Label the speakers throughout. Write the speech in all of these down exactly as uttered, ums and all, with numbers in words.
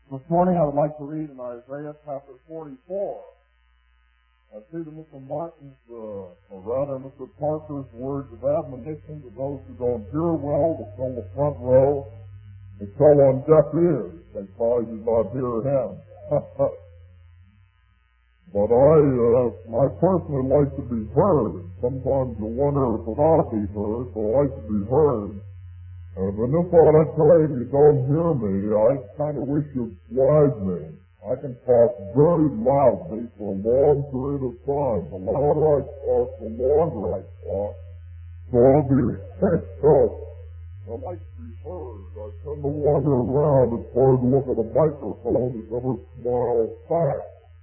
Speaker 1: This morning I would like to read in Isaiah chapter forty-four. I see that Mister Martin's, uh, or rather Mister Parker's words of admonition to those who don't hear well to fill the front row and fell on deaf ears. They probably did not hear him. But I, uh, I personally like to be heard. Sometimes you wonder if it ought to be heard, so I like to be heard. And when this ought to tell you you don't hear me, I kind of wish you'd wise me. I can talk very loudly for a long period of time. The louder I talk, the longer I talk. So I'll be so I like to be heard. I tend to wander around. It's hard to look at a microphone that never smiles back.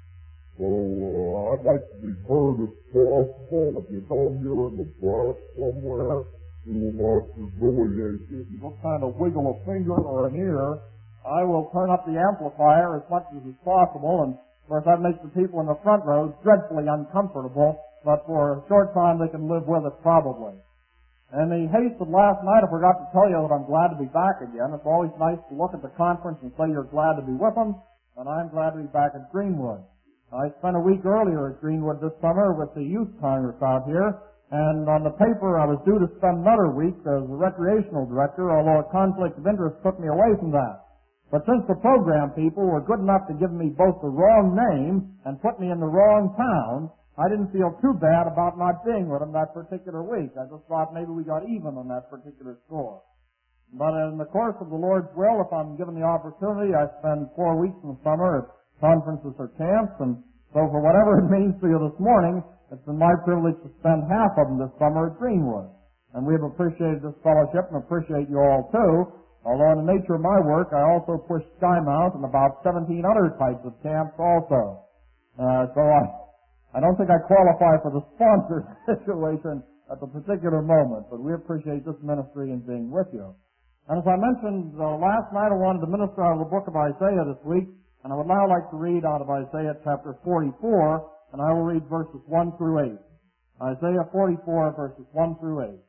Speaker 1: So uh, I'd like to be heard if possible. If you don't hear in the back somewhere, you will not humiliate you. If you just kind of wiggle a finger or an ear, I will turn up the amplifier as much as is possible, and of course that makes the people in the front rows dreadfully uncomfortable, but for a short time they can live with it probably. In the haste of last night, I forgot to tell you that I'm glad to be back again. It's always nice to look at the conference and say you're glad to be with them, and I'm glad to be back at Greenwood. I spent a week earlier at Greenwood this summer with the Youth Congress out here, and on the paper I was due to spend another week as a recreational director, although a conflict of interest took me away from that. But since the program people were good enough to give me both the wrong name and put me in the wrong town, I didn't feel too bad about not being with them that particular week. I just thought maybe we got even on that particular score. But in the course of the Lord's will, if I'm given the opportunity, I spend four weeks in the summer at conferences or camps, and so for whatever it means to you this morning, it's been my privilege to spend half of them this summer at Greenwood. And we have appreciated this fellowship and appreciate you all too. Although in the nature of my work, I also push Skymount and about seventeen other types of camps also. Uh, so I, I don't think I qualify for the sponsor situation at the particular moment, but we appreciate this ministry and being with you. And as I mentioned uh, last night, I wanted to minister out of the book of Isaiah this week, and I would now like to read out of Isaiah chapter forty-four, and I will read verses one through eight. Isaiah forty-four, verses one through eight.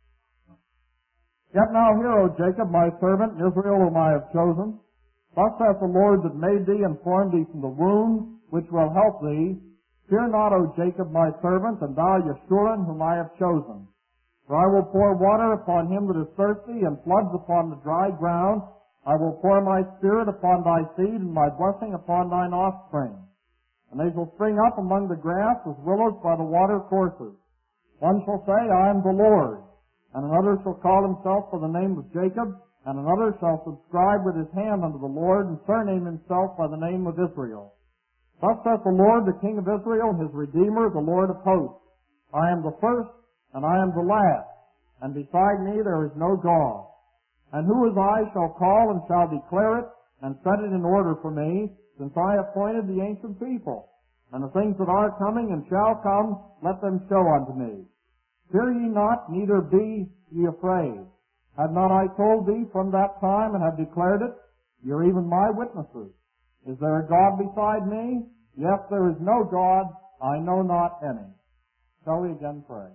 Speaker 1: Yet now hear, O Jacob, my servant, and Israel, whom I have chosen. Thus saith the Lord that made thee and formed thee from the womb, which will help thee. Fear not, O Jacob, my servant, and thou, Yeshurun, whom I have chosen. For I will pour water upon him that is thirsty, and floods upon the dry ground. I will pour my spirit upon thy seed, and my blessing upon thine offspring. And they shall spring up among the grass as willows by the water courses. One shall say, I am the Lord. And another shall call himself by the name of Jacob, and another shall subscribe with his hand unto the Lord, and surname himself by the name of Israel. Thus saith the Lord, the King of Israel, his Redeemer, the Lord of hosts. I am the first, and I am the last, and beside me there is no God. And who as I shall call and shall declare it, and set it in order for me, since I appointed the ancient people. And the things that are coming and shall come, let them show unto me. Fear ye not, neither be ye afraid. Had not I told thee from that time, and have declared it? Ye are even my witnesses. Is there a God beside me? Yes, there is no God, I know not any. Shall we again pray?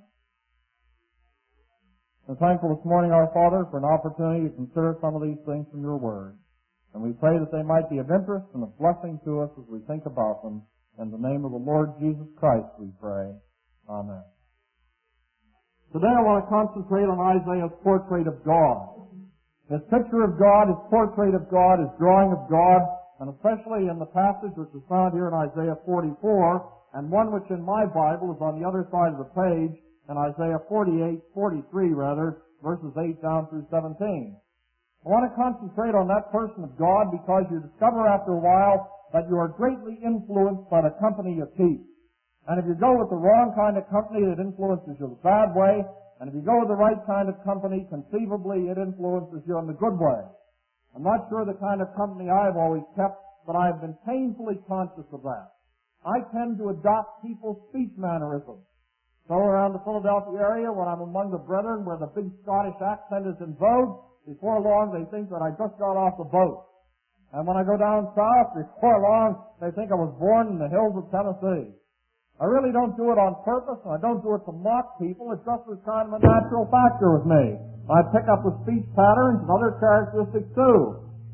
Speaker 1: We're thankful this morning, our Father, for an opportunity to consider some of these things from your word. And we pray that they might be of interest and of blessing to us as we think about them. In the name of the Lord Jesus Christ we pray. Amen. Today I want to concentrate on Isaiah's portrait of God. His picture of God, his portrait of God, his drawing of God, and especially in the passage which is found here in Isaiah forty-four, and one which in my Bible is on the other side of the page, in Isaiah forty-eight, forty-three rather, verses eight down through seventeen. I want to concentrate on that person of God because you discover after a while that you are greatly influenced by the company you keep. And if you go with the wrong kind of company, it influences you the bad way. And if you go with the right kind of company, conceivably it influences you in the good way. I'm not sure the kind of company I've always kept, but I've been painfully conscious of that. I tend to adopt people's speech mannerisms. So around the Philadelphia area, when I'm among the brethren where the big Scottish accent is in vogue, before long they think that I just got off the boat. And when I go down south, before long they think I was born in the hills of Tennessee. I really don't do it on purpose, and I don't do it to mock people. It just is kind of a natural factor with me. I pick up the speech patterns and other characteristics too.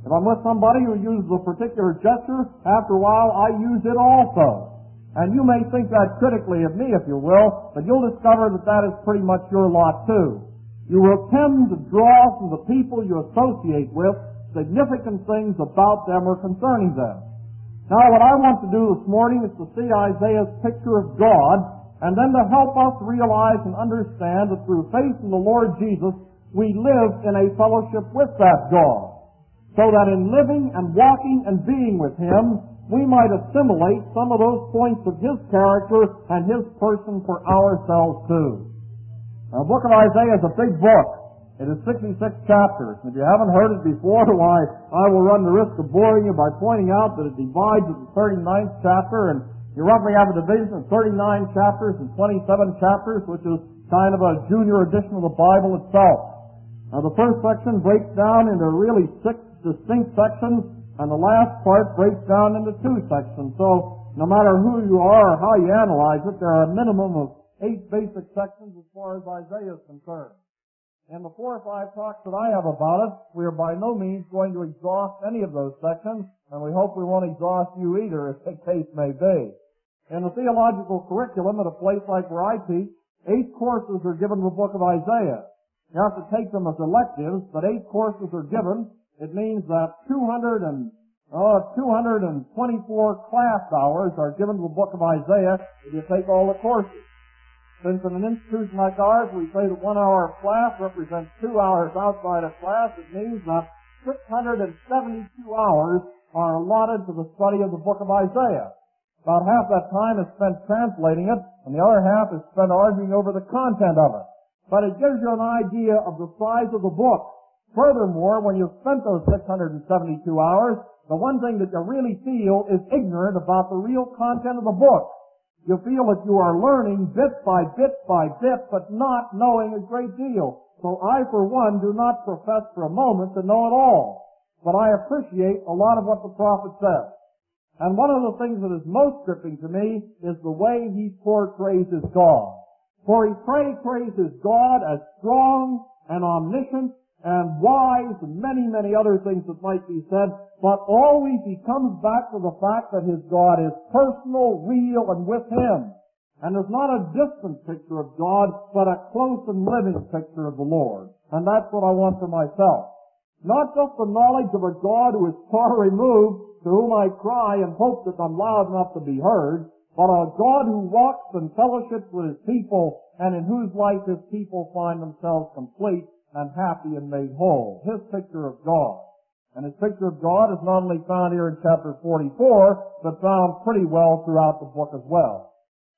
Speaker 2: If I'm with somebody who uses a particular gesture, after a while I use it also. And you may think that critically of me, if you will, but you'll discover that that is pretty much your lot too. You will tend to draw from the people you associate with significant things about them or concerning them. Now, what I want to do this morning is to see Isaiah's picture of God, and then to help us realize and understand that through faith in the Lord Jesus, we live in a fellowship with that God. So that in living and walking and being with Him, we might assimilate some of those points of His character and His person for ourselves too. Now, the book of Isaiah is a big book. It is sixty-six chapters. If you haven't heard it before, why, I will run the risk of boring you by pointing out that it divides into the thirty-ninth chapter, and you roughly have a division of thirty-nine chapters and twenty-seven chapters, which is kind of a junior edition of the Bible itself. Now, the first section breaks down into really six distinct sections, and the last part breaks down into two sections. So, no matter who you are or how you analyze it, there are a minimum of eight basic sections as far as Isaiah is concerned. In the four or five talks that I have about it, we are by no means going to exhaust any of those sections, and we hope we won't exhaust you either, as the case may be. In the theological curriculum at a place like where I teach, eight courses are given in the book of Isaiah. You have to take them as electives, but eight courses are given. It means that two hundred and, oh, two hundred twenty-four class hours are given to the book of Isaiah if you take all the courses. Since in an institution like ours we say that one hour of class represents two hours outside of class, it means that six hundred seventy-two hours are allotted to the study of the book of Isaiah. About half that time is spent translating it, and the other half is spent arguing over the content of it. But it gives you an idea of the size of the book. Furthermore, when you've spent those six hundred seventy-two hours, the one thing that you really feel is ignorant about the real content of the book. You feel that you are learning bit by bit by bit, but not knowing a great deal. So I, for one, do not profess for a moment to know it all. But I appreciate a lot of what the prophet says. And one of the things that is most gripping to me is the way he portrays his God. For he portrays his God as strong and omniscient and wise and many, many other things that might be said, but always he comes back to the fact that his God is personal, real, and with him. And is not a distant picture of God, but a close and living picture of the Lord. And that's what I want for myself. Not just the knowledge of a God who is far removed, to whom I cry and hope that I'm loud enough to be heard, but a God who walks and fellowships with his people, and in whose life his people find themselves complete and happy and made whole. His picture of God. And his picture of God is not only found here in chapter forty-four, but found pretty well throughout the book as well.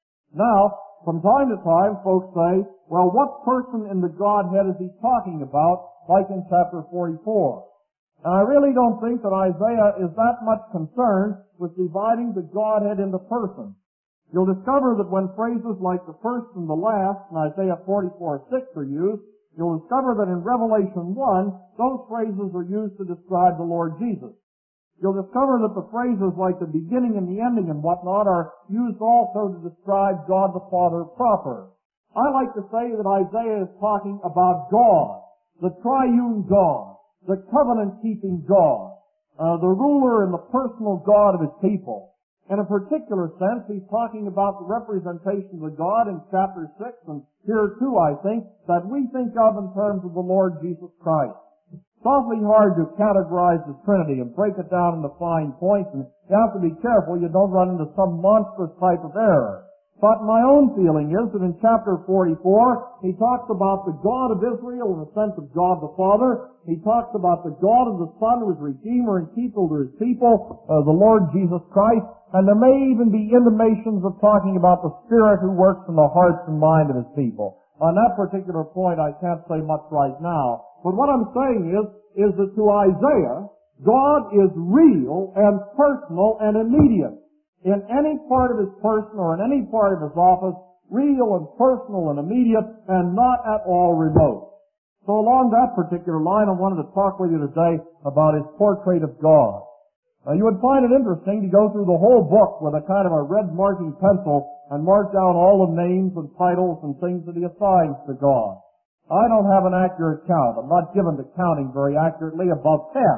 Speaker 2: Now, from time to time, folks say, well, what person in the Godhead is he talking about, like in chapter forty-four? And I really don't think that Isaiah is that much concerned with dividing the Godhead into persons. You'll discover that when phrases like the first and the last in Isaiah forty-four six are used, you'll discover that in Revelation one, those phrases are used to describe the Lord Jesus. You'll discover that the phrases like the beginning and the ending and whatnot are used also to describe God the Father proper. I like to say that Isaiah is talking about God, the triune God, the covenant-keeping God, uh, the ruler and the personal God of his people. In a particular sense, he's talking about the representation of the God in chapter six, and here too, I think, that we think of in terms of the Lord Jesus Christ. It's awfully hard to categorize the Trinity and break it down into fine points, and you have to be careful you don't run into some monstrous type of error. But my own feeling is that in chapter forty-four, he talks about the God of Israel in the sense of God the Father. He talks about the God of the Son who is Redeemer and Keeper to his people, uh, the Lord Jesus Christ. And there may even be intimations of talking about the Spirit who works in the hearts and mind of his people. On that particular point, I can't say much right now. But what I'm saying is, is that to Isaiah, God is real and personal and immediate. In any part of his person or in any part of his office, real and personal and immediate and not at all remote. So along that particular line, I wanted to talk with you today about his portrait of God. Uh, you would find it interesting to go through the whole book with a kind of a red marking pencil and mark down all the names and titles and things that he assigns to God. I don't have an accurate count. I'm not given to counting very accurately, above ten.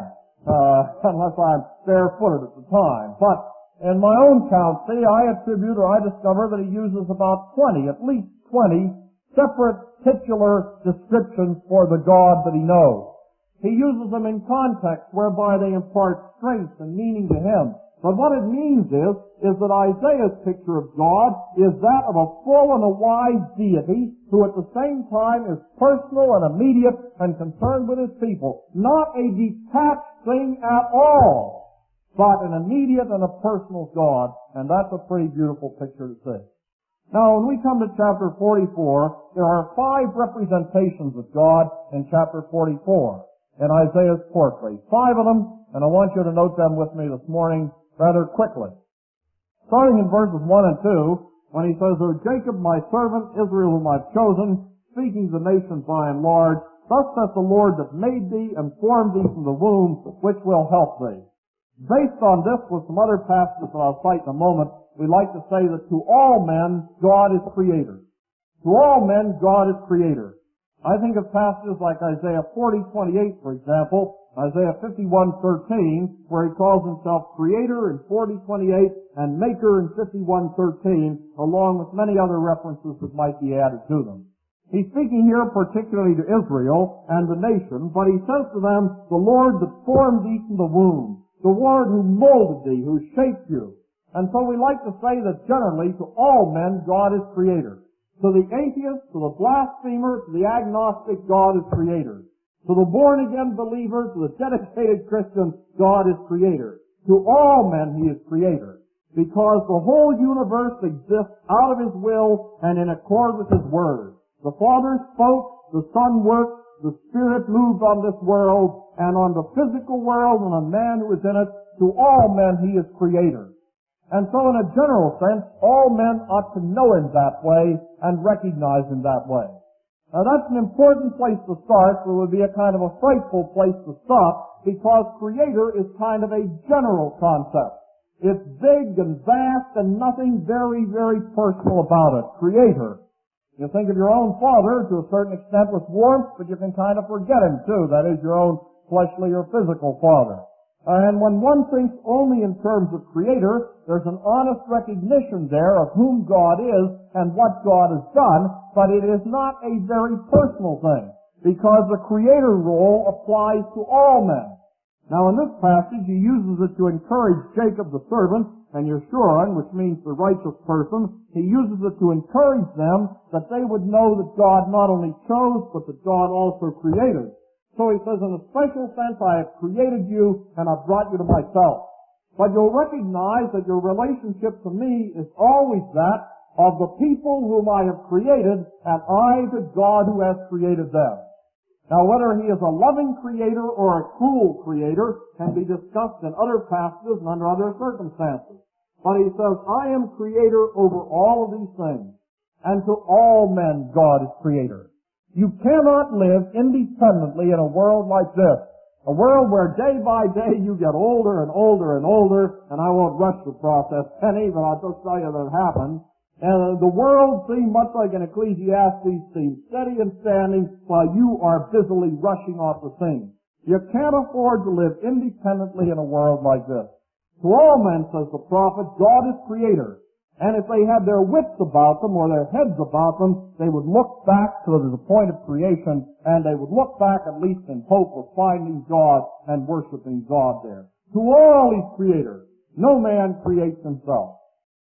Speaker 2: uh, unless I'm barefooted at the time. But in my own count, see, I attribute or I discover that he uses about twenty, at least twenty, separate titular descriptions for the God that he knows. He uses them in context whereby they impart strength and meaning to him. But what it means is, is that Isaiah's picture of God is that of a full and a wise deity who at the same time is personal and immediate and concerned with his people. Not a detached thing at all, but an immediate and a personal God. And that's a pretty beautiful picture to see. Now, when we come to chapter forty-four, there are five representations of God in chapter forty-four in Isaiah's portrait. Five of them, and I want you to note them with me this morning rather quickly. Starting in verses one and two, when he says, O Jacob, my servant, Israel, whom I've chosen, speaking to the nations by and large, thus saith the Lord that made thee and formed thee from the womb, which will help thee. Based on this, with some other passages that I'll cite in a moment, we like to say that to all men, God is creator. To all men, God is creator. I think of passages like Isaiah forty twenty-eight, for example, Isaiah fifty-one thirteen, where he calls himself Creator in forty twenty-eight and Maker in fifty-one thirteen, along with many other references that might be added to them. He's speaking here particularly to Israel and the nation, but he says to them, the Lord that formed thee from the womb, the Lord who molded thee, who shaped you. And so we like to say that generally to all men God is Creator. To the atheist, to the blasphemer, to the agnostic, God is Creator. To the born-again believer, to the dedicated Christian, God is Creator. To all men He is Creator. Because the whole universe exists out of His will and in accord with His Word. The Father spoke, the Son worked, the Spirit moved on this world, and on the physical world and on man who is in it, to all men He is Creator. And so in a general sense, all men ought to know Him that way and recognize Him that way. Now that's an important place to start, but it would be a kind of a frightful place to stop, because Creator is kind of a general concept. It's big and vast and nothing very, very personal about it. Creator. You think of your own father to a certain extent with warmth, but you can kind of forget him too. That is your own fleshly or physical father. And when one thinks only in terms of Creator, there's an honest recognition there of whom God is and what God has done, but it is not a very personal thing, because the Creator role applies to all men. Now in this passage, he uses it to encourage Jacob the servant, and Yeshurun, which means the righteous person, he uses it to encourage them that they would know that God not only chose, but that God also created. So he says, in a special sense, I have created you and I've brought you to myself. But you'll recognize that your relationship to me is always that of the people whom I have created and I to God who has created them. Now whether he is a loving creator or a cruel creator can be discussed in other passages and under other circumstances. But he says, I am creator over all of these things. And to all men God is creator. You cannot live independently in a world like this. A world where day by day you get older and older and older, and I won't rush the process any, but I'll just tell you that it happens. And the world seems much like an Ecclesiastes seems steady and standing while you are busily rushing off the scene. You can't afford to live independently in a world like this. To all men, says the prophet, God is creator. And if they had their wits about them or their heads about them, they would look back to the point of creation, and they would look back at least in hope of finding God and worshiping God there. To all He's creator. No man creates himself.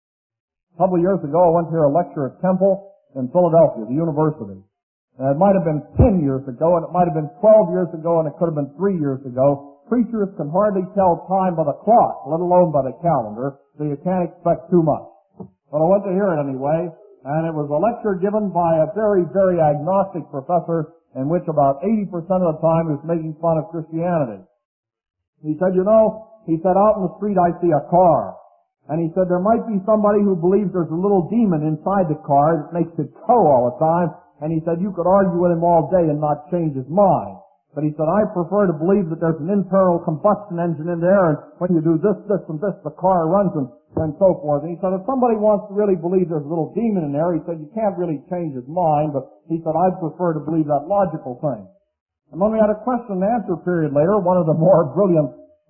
Speaker 2: A couple of years ago, I went to hear a lecture at Temple in Philadelphia, the university. And it might have been ten years ago, and it might have been twelve years ago, and it could have been three years ago. Preachers can hardly tell time by the clock, let alone by the calendar, so you can't expect too much. But I went to hear it anyway, and it was a lecture given by a very, very agnostic professor in which about eighty percent of the time he was making fun of Christianity. He said, you know, he said, out in the street I see a car. And he said, there might be somebody who believes there's a little demon inside the car that makes it tow all the time. And he said, you could argue with him all day and not change his mind. But he said, I prefer to believe that there's an internal combustion engine in there, and when you do this, this, and this, the car runs, and, and so forth. And he said, if somebody wants to really believe there's a little demon in there, he said, you can't really change his mind, but he said, I'd prefer to believe that logical thing. And when we had a question and answer period later, one of the more brilliant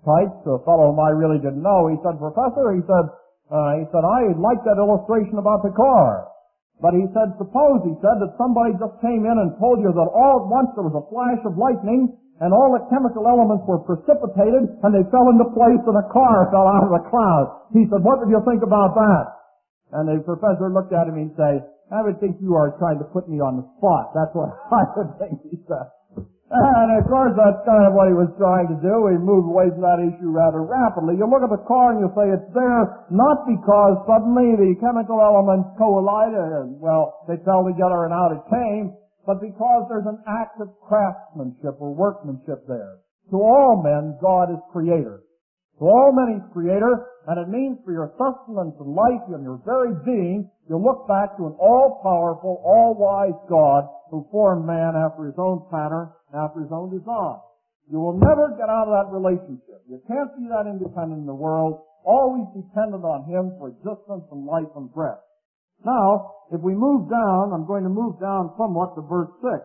Speaker 2: Tights, a fellow whom I really didn't know, he said, Professor, he said, uh, he said, I like that illustration about the car. But he said, suppose, he said, that somebody just came in and told you that all at once there was a flash of lightning and all the chemical elements were precipitated and they fell into place and a car fell out of the clouds. He said, what would you think about that? And the professor looked at him and said, I would think you are trying to put me on the spot. That's what I would think, he said. And of course that's kind of what he was trying to do. He moved away from that issue rather rapidly. You look at the car and you say it's there not because suddenly the chemical elements collided and, well, they fell together and out it came, but because there's an act of craftsmanship or workmanship there. To all men, God is creator. To all men He's creator, and it means for your sustenance and life and your very being, you look back to an all-powerful, all-wise God who formed man after His own pattern, after His own design. You will never get out of that relationship. You can't be that independent in the world, always dependent on Him for existence and life and breath. Now, if we move down, I'm going to move down somewhat to verse six.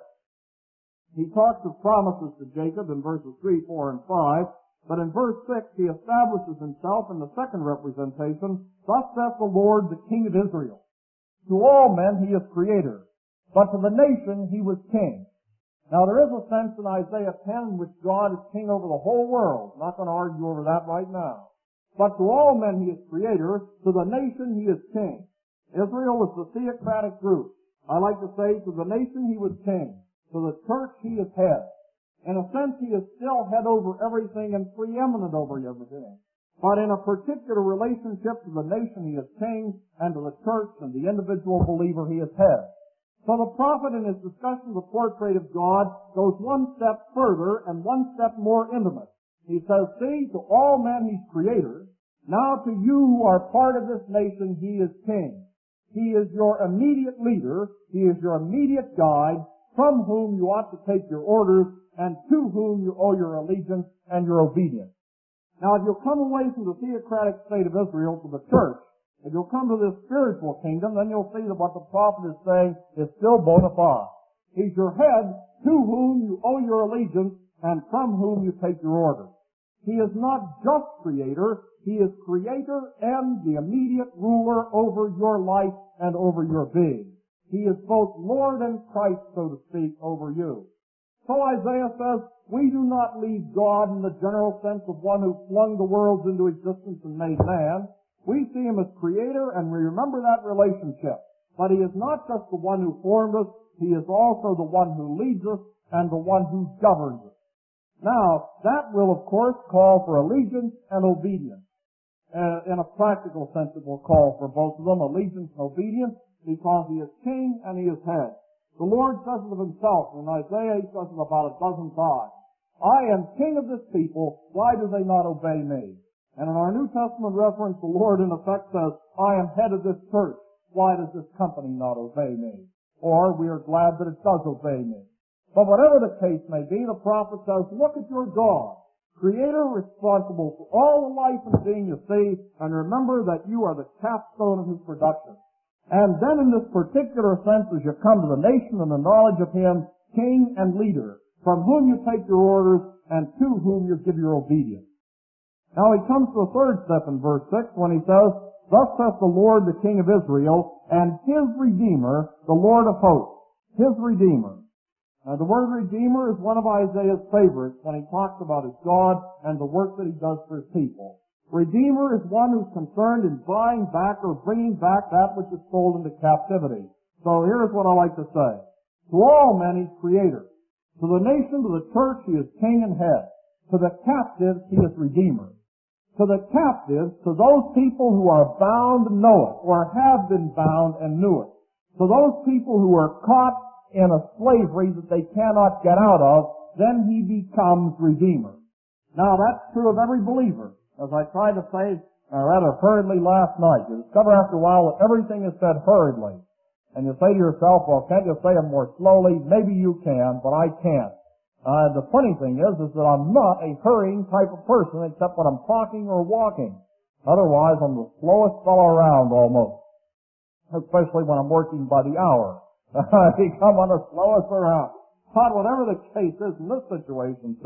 Speaker 2: He talks of promises to Jacob in verses three, four, and five. But in verse six, he establishes himself in the second representation, thus saith the Lord, the King of Israel. To all men he is creator, but to the nation he was king. Now there is a sense in Isaiah ten in which God is king over the whole world. I'm not going to argue over that right now. But to all men he is creator, to the nation he is king. Israel was the theocratic group. I like to say, to the nation he was king. To the church he is head. In a sense, he is still head over everything and preeminent over everything. But in a particular relationship to the nation, he is king, and to the church and the individual believer, he is head. So the prophet, in his discussion of the portrait of God, goes one step further and one step more intimate. He says, see, to all men he's creator. Now to you who are part of this nation, he is king. He is your immediate leader. He is your immediate guide, from whom you ought to take your orders, and to whom you owe your allegiance and your obedience. Now, if you'll come away from the theocratic state of Israel to the church, if you'll come to this spiritual kingdom, then you'll see that what the prophet is saying is still bona fide. He's your head, to whom you owe your allegiance, and from whom you take your orders. He is not just creator, he is creator and the immediate ruler over your life and over your being. He is both Lord and Christ, so to speak, over you. So Isaiah says, we do not leave God in the general sense of one who flung the worlds into existence and made man. We see him as creator and we remember that relationship. But he is not just the one who formed us, he is also the one who leads us and the one who governs us. Now, that will of course call for allegiance and obedience. Uh, in a practical sense it will call for both of them, allegiance and obedience, because he is king and he is head. The Lord says it of himself. In Isaiah, he says it about a dozen times. I am king of this people. Why do they not obey me? And in our New Testament reference, the Lord in effect says, I am head of this church. Why does this company not obey me? Or we are glad that it does obey me. But whatever the case may be, the prophet says, look at your God, creator responsible for all the life and being you see, and remember that you are the capstone of his production. And then in this particular sense, as you come to the nation and the knowledge of him, king and leader, from whom you take your orders and to whom you give your obedience. Now he comes to the third step in verse six when he says, thus saith the Lord, the King of Israel, and his Redeemer, the Lord of hosts, his Redeemer. Now the word Redeemer is one of Isaiah's favorites when he talks about his God and the work that he does for his people. Redeemer is one who's concerned in buying back or bringing back that which is sold into captivity. So here's what I like to say. To all men he's creator. To the nation, to the church, he is king and head. To the captives, he is redeemer. To the captives, to those people who are bound and know it, or have been bound and knew it. To those people who are caught in a slavery that they cannot get out of, then he becomes redeemer. Now that's true of every believer. As I tried to say, uh, rather hurriedly last night, you discover after a while that everything is said hurriedly. And you say to yourself, well, can't you say it more slowly? Maybe you can, but I can't. Uh, the funny thing is, is that I'm not a hurrying type of person except when I'm talking or walking. Otherwise, I'm the slowest fellow around almost. Especially when I'm working by the hour. I become one of the slowest around. But whatever the case is in this situation, see,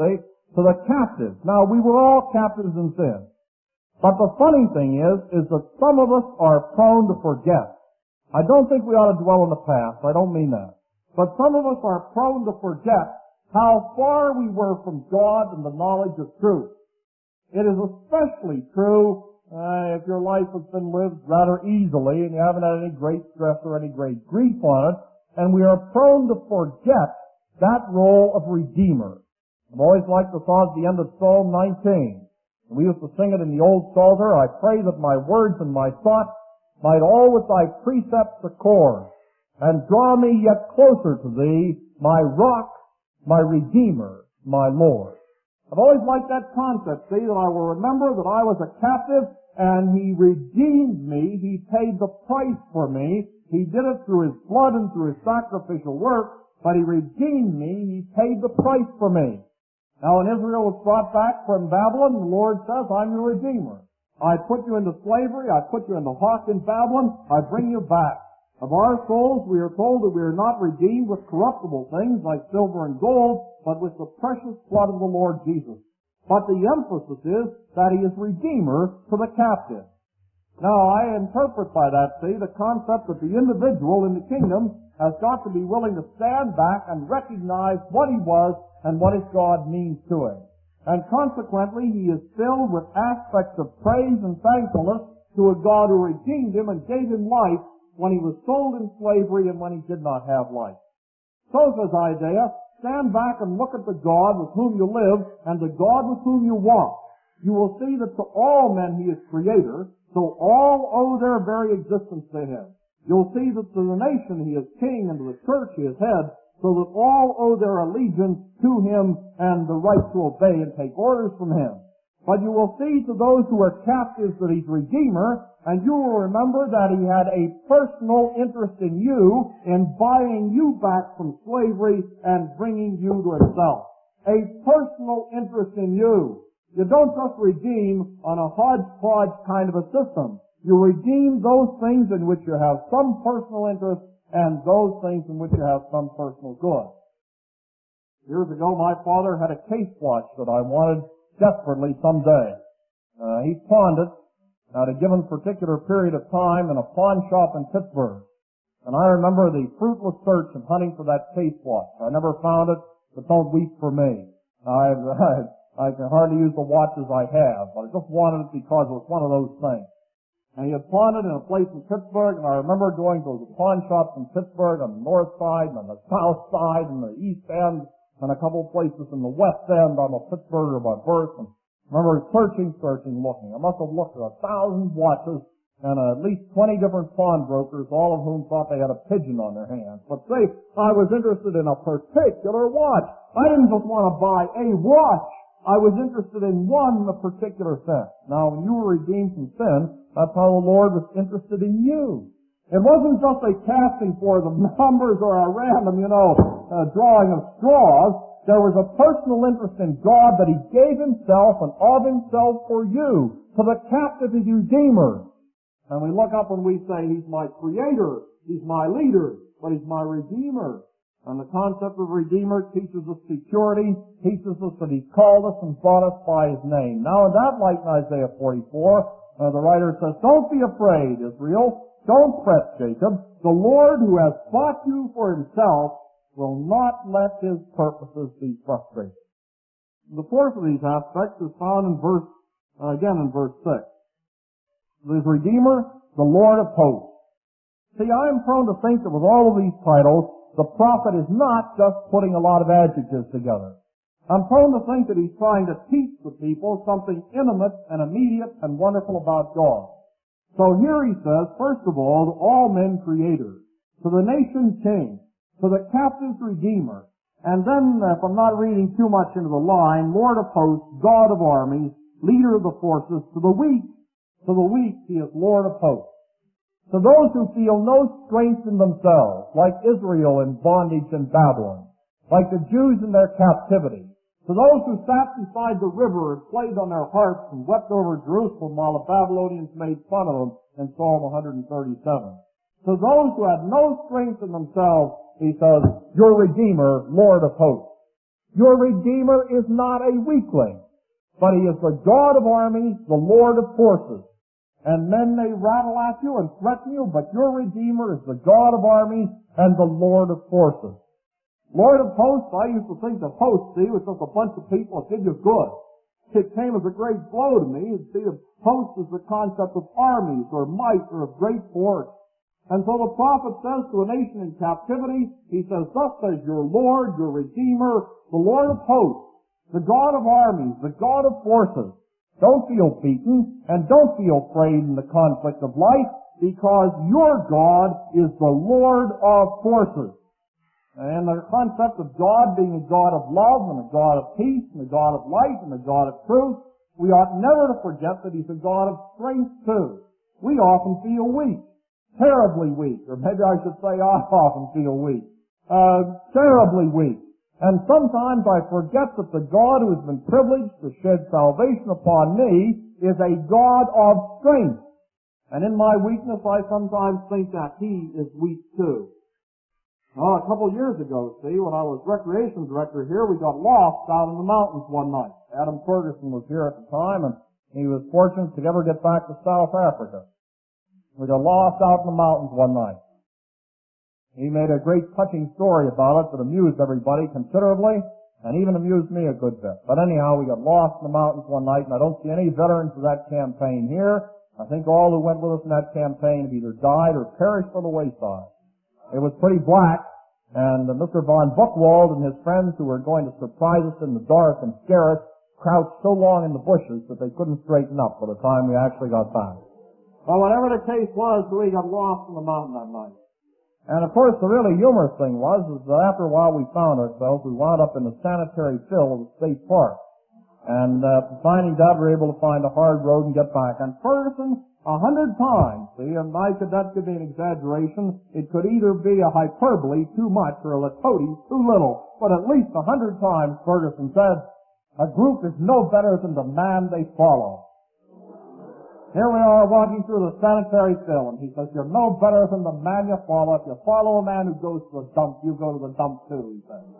Speaker 2: to the captives. Now, we were all captives in sin. But the funny thing is, is that some of us are prone to forget. I don't think we ought to dwell on the past. I don't mean that. But some of us are prone to forget how far we were from God and the knowledge of truth. It is especially true uh, if your life has been lived rather easily and you haven't had any great stress or any great grief on it. And we are prone to forget that role of Redeemer. I've always liked the thought at the end of Psalm nineteen. We used to sing it in the old Psalter. I pray that my words and my thoughts might all with thy precepts accord, and draw me yet closer to thee, my rock, my Redeemer, my Lord. I've always liked that concept, see, that I will remember that I was a captive, and He redeemed me. He paid the price for me. He did it through His blood and through His sacrificial work, but He redeemed me. He paid the price for me. Now, when Israel was brought back from Babylon, the Lord says, I'm your Redeemer. I put you into slavery. I put you in the hawk in Babylon. I bring you back. Of our souls, we are told that we are not redeemed with corruptible things like silver and gold, but with the precious blood of the Lord Jesus. But the emphasis is that He is Redeemer to the captive. Now, I interpret by that, see, the concept that the individual in the kingdom has got to be willing to stand back and recognize what he was and what his God means to him. And consequently, he is filled with aspects of praise and thankfulness to a God who redeemed him and gave him life when he was sold in slavery and when he did not have life. So, says Isaiah, stand back and look at the God with whom you live and the God with whom you walk. You will see that to all men he is creator, so all owe their very existence to him. You'll see that to the nation he is king and to the church he is head, so that all owe their allegiance to him and the right to obey and take orders from him. But you will see to those who are captives that he's Redeemer, and you will remember that he had a personal interest in you in buying you back from slavery and bringing you to himself. A personal interest in you. You don't just redeem on a hodgepodge kind of a system. You redeem those things in which you have some personal interest and those things in which you have some personal good. Years ago, my father had a case watch that I wanted desperately someday. Uh, he pawned it at a given particular period of time in a pawn shop in Pittsburgh. And I remember the fruitless search and hunting for that case watch. I never found it, but don't weep for me. I've, I can hardly use the watches I have, but I just wanted it because it was one of those things. And he had pawned it in a place in Pittsburgh, and I remember going to the pawn shops in Pittsburgh on the north side and on the south side and the east end and a couple of places in the west end. I'm a Pittsburgher by birth, and I remember searching, searching, looking. I must have looked at a thousand watches and at least twenty different pawnbrokers, all of whom thought they had a pigeon on their hands. But say, I was interested in a particular watch. I didn't just want to buy a watch. I was interested in one particular thing. Now, when you were redeemed from sin, that's how the Lord was interested in you. It wasn't just a casting for the numbers or a random, you know, uh, drawing of straws. There was a personal interest in God that He gave Himself and of Himself for you, to the captive His Redeemer. And we look up and we say, He's my Creator, He's my leader, but He's my Redeemer. And the concept of Redeemer teaches us security, teaches us that He's called us and bought us by His name. Now in that light in Isaiah forty-four, uh, the writer says, don't be afraid, Israel. Don't fret, Jacob. The Lord who has bought you for Himself will not let His purposes be frustrated. The fourth of these aspects is found in verse, uh, again in verse six. His Redeemer, the Lord of hosts. See, I am prone to think that with all of these titles, the prophet is not just putting a lot of adjectives together. I'm prone to think that he's trying to teach the people something intimate and immediate and wonderful about God. So here he says, first of all, to all men Creator, to the nation King, to the captives Redeemer, and then, if I'm not reading too much into the line, Lord of hosts, God of armies, leader of the forces, to the weak, to the weak he is Lord of hosts. To those who feel no strength in themselves, like Israel in bondage in Babylon, like the Jews in their captivity, to those who sat beside the river and played on their harps and wept over Jerusalem while the Babylonians made fun of them in Psalm one thirty-seven. To those who had no strength in themselves, he says, your Redeemer, Lord of hosts. Your Redeemer is not a weakling, but He is the God of armies, the Lord of forces. And men may rattle at you and threaten you, but your Redeemer is the God of armies and the Lord of forces. Lord of hosts, I used to think that hosts, see, was just a bunch of people that did you good. It came as a great blow to me. You see, hosts is the concept of armies or might or of great force. And so the prophet says to a nation in captivity, he says, thus says your Lord, your Redeemer, the Lord of hosts, the God of armies, the God of forces. Don't feel beaten and don't feel afraid in the conflict of life, because your God is the Lord of forces. And the concept of God being a God of love and a God of peace and a God of light and a God of truth, we ought never to forget that He's a God of strength too. We often feel weak. Terribly weak, or maybe I should say I often feel weak, uh, terribly weak. And sometimes I forget that the God who has been privileged to shed salvation upon me is a God of strength. And in my weakness I sometimes think that He is weak too. Well, a couple of years ago, see, when I was recreation director here, we got lost out in the mountains one night. Adam Ferguson was here at the time, and he was fortunate to ever get back to South Africa. We got lost out in the mountains one night. He made a great touching story about it that amused everybody considerably, and even amused me a good bit. But anyhow, we got lost in the mountains one night, and I don't see any veterans of that campaign here. I think all who went with us in that campaign have either died or perished for the wayside. It was pretty black, and Mister von Buchwald and his friends who were going to surprise us in the dark and scare us crouched so long in the bushes that they couldn't straighten up by the time we actually got back. Well, whatever the case was, we got lost in the mountain that night. And of course, the really humorous thing was is that after a while we found ourselves, we wound up in the sanitary fill of the state park. And uh, finding that, we were able to find a hard road and get back. And Ferguson, a hundred times, see, and I could, that could be an exaggeration. It could either be a hyperbole, too much, or a latote, too little. But at least a hundred times, Ferguson said, a group is no better than the man they follow. Here we are walking through the sanitary fill, and he says, you're no better than the man you follow. If you follow a man who goes to the dump, you go to the dump too, he says.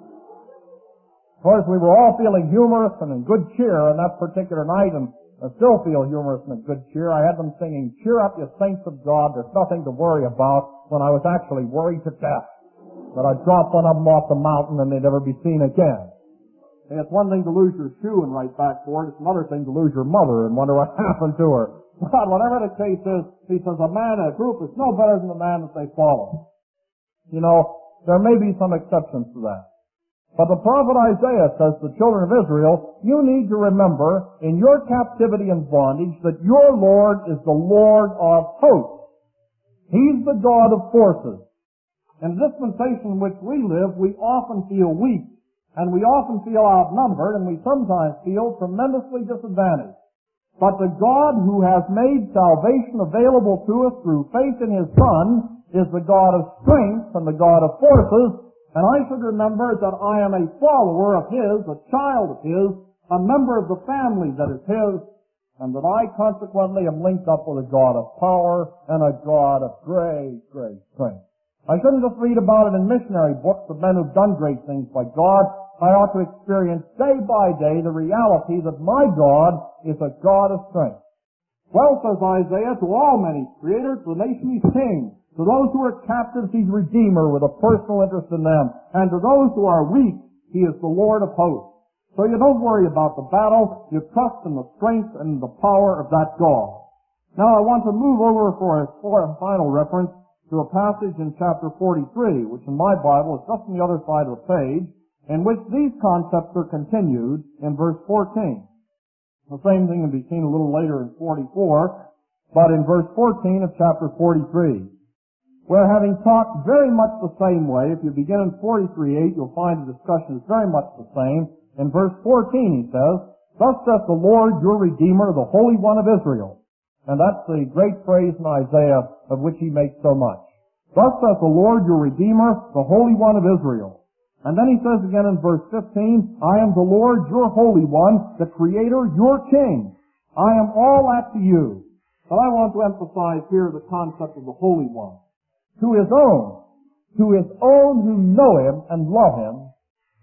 Speaker 2: Of course, we were all feeling humorous and in good cheer on that particular night, and I still feel humorous and in good cheer. I had them singing, cheer up, you saints of God, there's nothing to worry about, when I was actually worried to death that I'd drop one of them off the mountain and they'd never be seen again. And it's one thing to lose your shoe and right back for it. It's another thing to lose your mother and wonder what happened to her. But whatever the case is, he says a man, a group is no better than the man that they follow. You know, there may be some exceptions to that. But the prophet Isaiah says to the children of Israel, you need to remember in your captivity and bondage that your Lord is the Lord of hosts. He's the God of forces. In the dispensation in which we live, we often feel weak, and we often feel outnumbered, and we sometimes feel tremendously disadvantaged. But the God who has made salvation available to us through faith in His Son is the God of strength and the God of forces, and I should remember that I am a follower of His, a child of His, a member of the family that is His, and that I consequently am linked up with a God of power and a God of great, great strength. I shouldn't just read about it in missionary books of men who've done great things by God. I ought to experience day by day the reality that my God is a God of strength. Well, says Isaiah, to all men He's creator, to the nation He's king. To those who are captives He's redeemer with a personal interest in them. And to those who are weak, He is the Lord of hosts. So you don't worry about the battle, you trust in the strength and the power of that God. Now I want to move over for a final reference to a passage in chapter forty-three, which in my Bible is just on the other side of the page, in which these concepts are continued in verse fourteen. The same thing can be seen a little later in forty-four, but in verse fourteen of chapter forty-three. Where having talked very much the same way, if you begin in forty-three eight, you'll find the discussion is very much the same. In verse fourteen he says, thus saith the Lord your Redeemer, the Holy One of Israel. And that's the great phrase in Isaiah of which he makes so much. Thus saith the Lord your Redeemer, the Holy One of Israel. And then he says again in verse fifteen, I am the Lord your Holy One, the Creator, your King. I am all that to you. But I want to emphasize here the concept of the Holy One. To His own, to His own who know Him and love Him,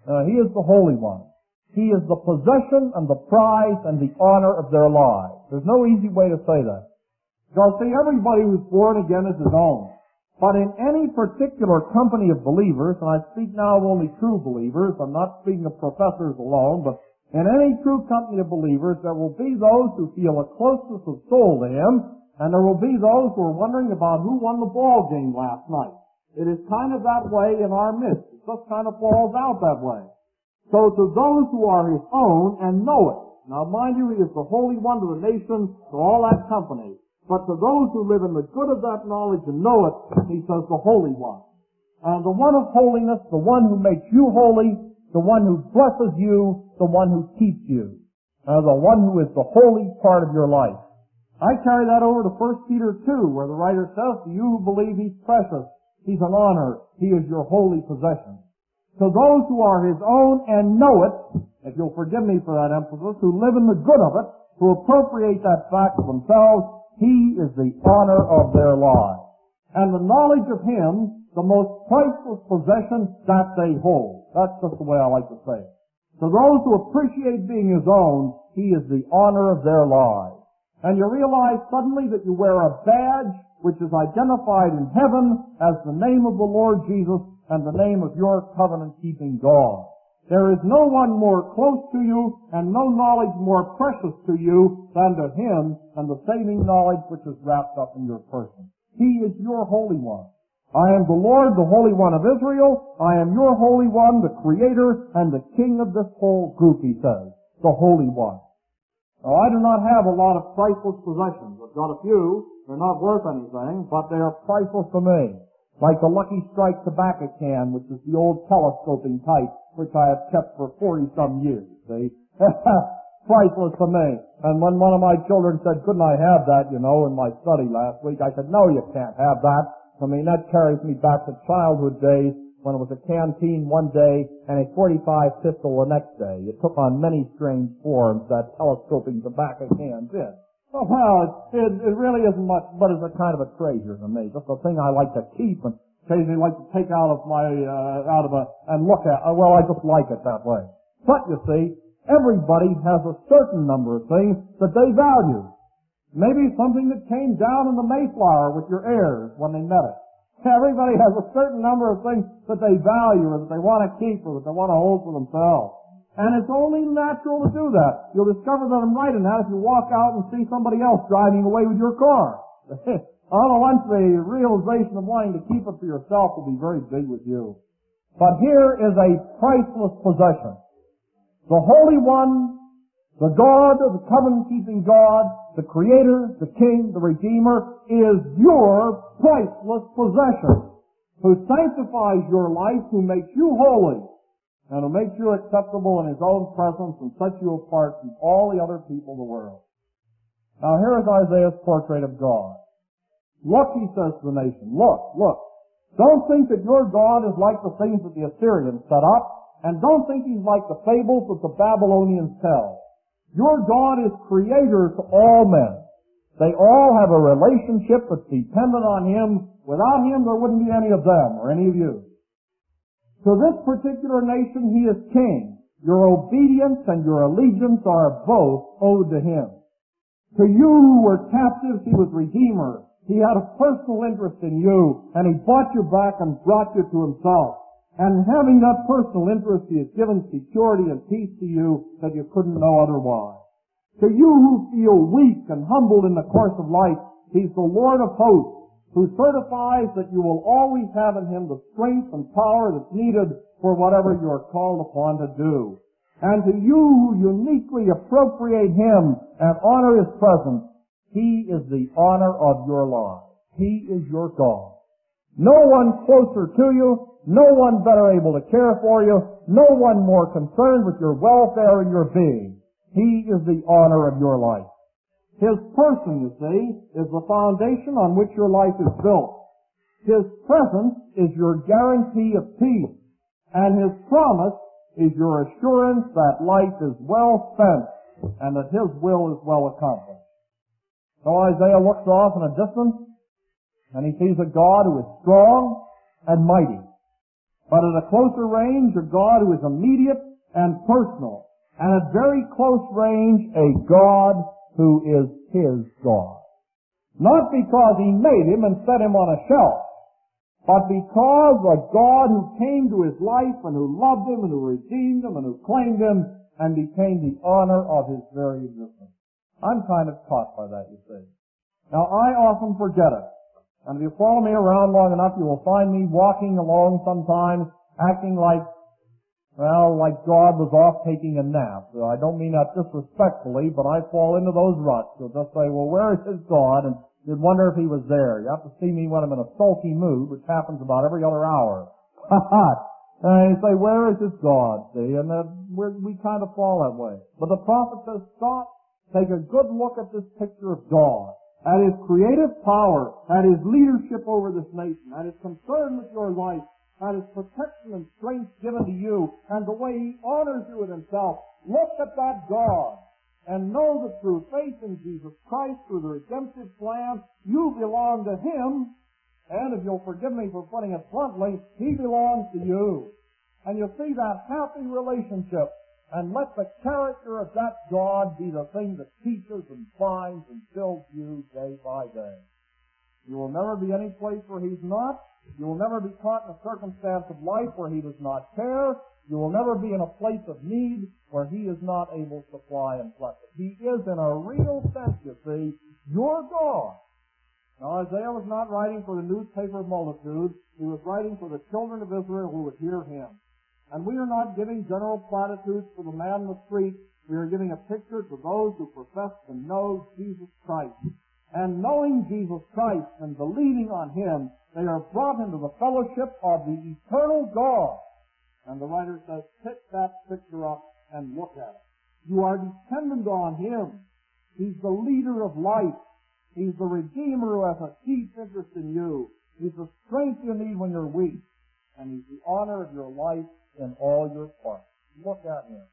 Speaker 2: Uh, he is the Holy One. He is the possession and the prize and the honor of their lives. There's no easy way to say that. Because, see, everybody who's born again is his own. But in any particular company of believers, and I speak now of only true believers, I'm not speaking of professors alone, but in any true company of believers, there will be those who feel a closeness of soul to Him, and there will be those who are wondering about who won the ball game last night. It is kind of that way in our midst. It just kind of falls out that way. So to those who are His own and know it, now mind you, He is the Holy One to the nations, to all that company, but to those who live in the good of that knowledge and know it, He says the Holy One. And the one of holiness, the one who makes you holy, the one who blesses you, the one who keeps you, uh, the one who is the holy part of your life. I carry that over to First Peter two, where the writer says, to you who believe He's precious, He's an honor, He is your holy possession. To those who are His own and know it, if you'll forgive me for that emphasis, who live in the good of it, who appropriate that fact for themselves, He is the honor of their lives. And the knowledge of Him, the most priceless possession that they hold. That's just the way I like to say it. To those who appreciate being His own, He is the honor of their lives. And you realize suddenly that you wear a badge which is identified in heaven as the name of the Lord Jesus and the name of your covenant-keeping God. There is no one more close to you and no knowledge more precious to you than to Him and the saving knowledge which is wrapped up in your person. He is your Holy One. I am the Lord, the Holy One of Israel. I am your Holy One, the Creator and the King of this whole group, He says. The Holy One. Now, I do not have a lot of priceless possessions. I've got a few. They're not worth anything, but they are priceless to me. Like the Lucky Strike tobacco can, which is the old telescoping type, which I have kept for forty-some years, see? Priceless to me. And when one of my children said, couldn't I have that, you know, in my study last week, I said, no, you can't have that. I mean, that carries me back to childhood days when it was a canteen one day and a forty-five pistol the next day. It took on many strange forms, that telescoping tobacco can did. Oh, well, it, it, it really isn't much, but it's a kind of a treasure to me. Just a thing I like to keep and occasionally like to take out of my, uh, out of a, and look at. Uh, well, I just like it that way. But you see, everybody has a certain number of things that they value. Maybe something that came down in the Mayflower with your heirs when they met it. Everybody has a certain number of things that they value or that they want to keep or that they want to hold for themselves. And it's only natural to do that. You'll discover that I'm right in that if you walk out and see somebody else driving away with your car. All at once the realization of wanting to keep it for yourself will be very big with you. But here is a priceless possession. The Holy One, the God, the covenant-keeping God, the Creator, the King, the Redeemer, is your priceless possession, who sanctifies your life, who makes you holy, and who makes you acceptable in His own presence and sets you apart from all the other people of the world. Now here is Isaiah's portrait of God. Look, he says to the nation, look, look. Don't think that your God is like the things that the Assyrians set up, and don't think He's like the fables that the Babylonians tell. Your God is Creator to all men. They all have a relationship that's dependent on Him. Without Him, there wouldn't be any of them or any of you. To this particular nation, He is King. Your obedience and your allegiance are both owed to Him. To you who were captives, He was Redeemer. He had a personal interest in you, and He bought you back and brought you to Himself. And having that personal interest, He has given security and peace to you that you couldn't know otherwise. To you who feel weak and humbled in the course of life, He's the Lord of hosts, who certifies that you will always have in Him the strength and power that's needed for whatever you are called upon to do. And to you who uniquely appropriate Him and honor His presence, He is the honor of your life. He is your God. No one closer to you, no one better able to care for you, no one more concerned with your welfare and your being. He is the honor of your life. His person, you see, is the foundation on which your life is built. His presence is your guarantee of peace, and His promise is your assurance that life is well spent and that His will is well accomplished. So Isaiah looks off in a distance, and he sees a God who is strong and mighty. but at a closer range, a God who is immediate and personal. And at very close range, a God who is his God. Not because he made him and set him on a shelf, but because a God who came to his life and who loved him and who redeemed him and who claimed him and became the honor of his very existence. I'm kind of caught by that, you see. Now, I often forget it. And if you follow me around long enough, you will find me walking along sometimes, acting like, well, like God was off taking a nap. So I don't mean that disrespectfully, but I fall into those ruts. You'll just say, well, where is his God? And you'd wonder if he was there. You have to see me when I'm in a sulky mood, which happens about every other hour. And you say, where is his God? See, and uh, we're, we kind of fall that way. But the prophet says, stop, take a good look at this picture of God, at his creative power, at his leadership over this nation, at his concern with your life, at his protection and strength given to you, and the way he honors you with himself. Look at that God, and know that through faith in Jesus Christ, through the redemptive plan, you belong to him, and if you'll forgive me for putting it bluntly, he belongs to you. And you'll see that happy relationship, and let the character of that God be the thing that teaches and finds and fills you day by day. You will never be any place where he's not. You will never be caught in a circumstance of life where he does not care. You will never be in a place of need where he is not able to supply and bless it. He is, in a real sense, you see, your God. Now, Isaiah was not writing for the newspaper multitude. He was writing for the children of Israel who would hear him. And we are not giving general platitudes for the man in the street. We are giving a picture to those who profess to know Jesus Christ. And knowing Jesus Christ and believing on him, they are brought into the fellowship of the eternal God. And the writer says, pick that picture up and look at it. You are dependent on him. He's the leader of life. He's the Redeemer who has a deep interest in you. He's the strength you need when you're weak. And he's the honor of your life in all your parts. Look at him.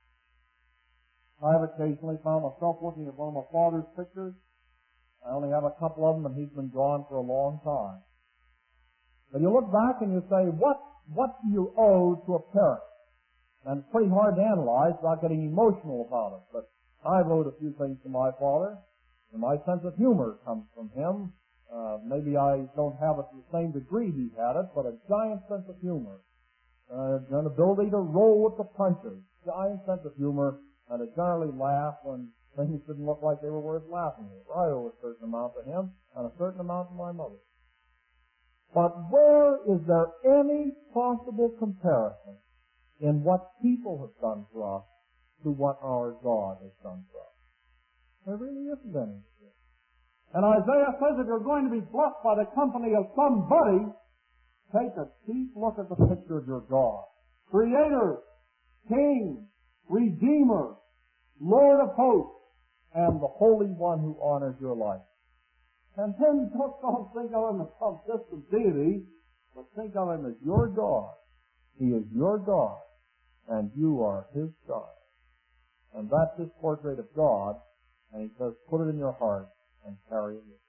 Speaker 2: I have occasionally found myself looking at one of my father's pictures. I only have a couple of them, and he's been gone for a long time. But you look back and you say, what, what do you owe to a parent? And it's pretty hard to analyze without getting emotional about it. But I've owed a few things to my father, and my sense of humor comes from him. Uh, maybe I don't have it to the same degree he had it, but a giant sense of humor. Uh, an ability to roll with the punches, giant sense of humor, and to generally laugh when things didn't look like they were worth laughing at. I owe a certain amount to him, and a certain amount to my mother. But where is there any possible comparison in what people have done for us to what our God has done for us? There really isn't any. And Isaiah says if you're going to be blessed by the company of somebody, take a deep look at the picture of your God. Creator, King, Redeemer, Lord of hosts, and the Holy One who honors your life. And then don't, don't think of him as some distant deity, but think of him as your God. He is your God, and you are his God. And that's his portrait of God, and he says, put it in your heart and carry it with you.